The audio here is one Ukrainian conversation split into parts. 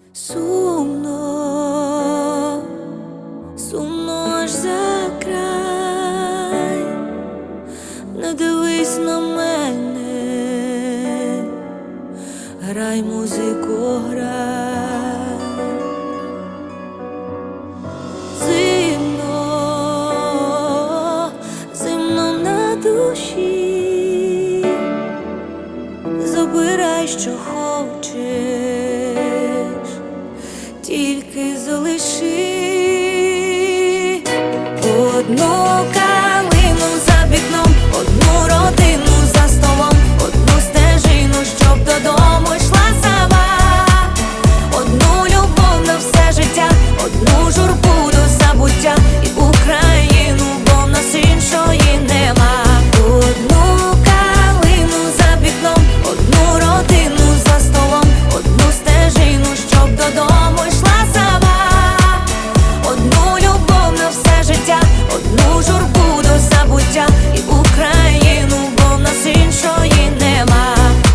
Сумно, сумно аж за край, не дивись на мене, грай, музику, грай. Зимно, зимно на душі, забирай, що хочеш, тільки залиши одну калину за вікном, одну родину за столом, одну стежину, щоб додому йшла сама, одну любов на все життя, одну журбу до забуття і Україну, бо в нас іншої нема. Одну калину за вікном, одну родину за столом, одну стежину, щоб додому йшла сама, одну любов на все життя, одну журбу до забуття і Україну, бо в нас іншої нема.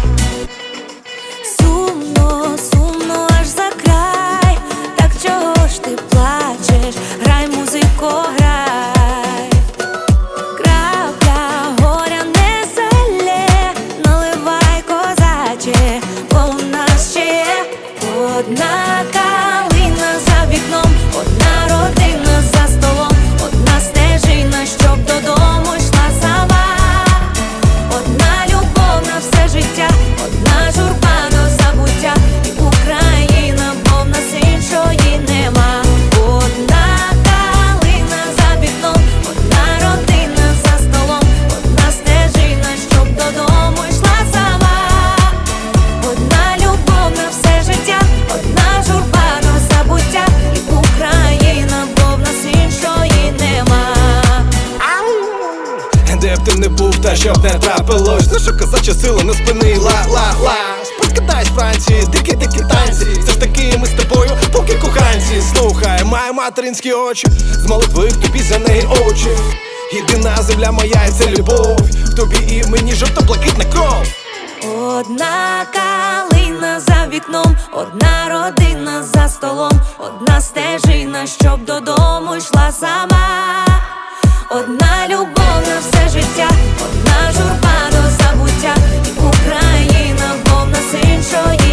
Сумно, сумно аж за край, так чого ж ти плачеш? Грай, музику, грай. Крапля горя не залє, наливай, козаче, бо в нас ще є одна калина за вікном, одна родина за столом, одна стежина, щоб додому йшла сама, одна любов на все життя, одна журба до забуття і Україна, бо в нас іншої нема. Одна калина за вікном, одна родина за столом, одна стежина, щоб додому йшла сама, одна любов на все життя, одна журба до забуття і Україна, бо в нас іншої нема. Де б ти не був, та щоб не трапилось, ну що козача сила не спини, ла-ла-ла. Спокидай з Франції, дикі-дикі танці, все ж таки ми з тобою поки коханці. Слухай, маю материнські очі, з молитви в тобі за неї очі. Єдина земля моя і це любов, в тобі і мені жовто-блакитна кров. Одна калина за вікном, одна родина за столом, одна стежина, щоб додому йшла сама, одна любов на все життя, одна журба до забуття і Україна, бо в нас іншої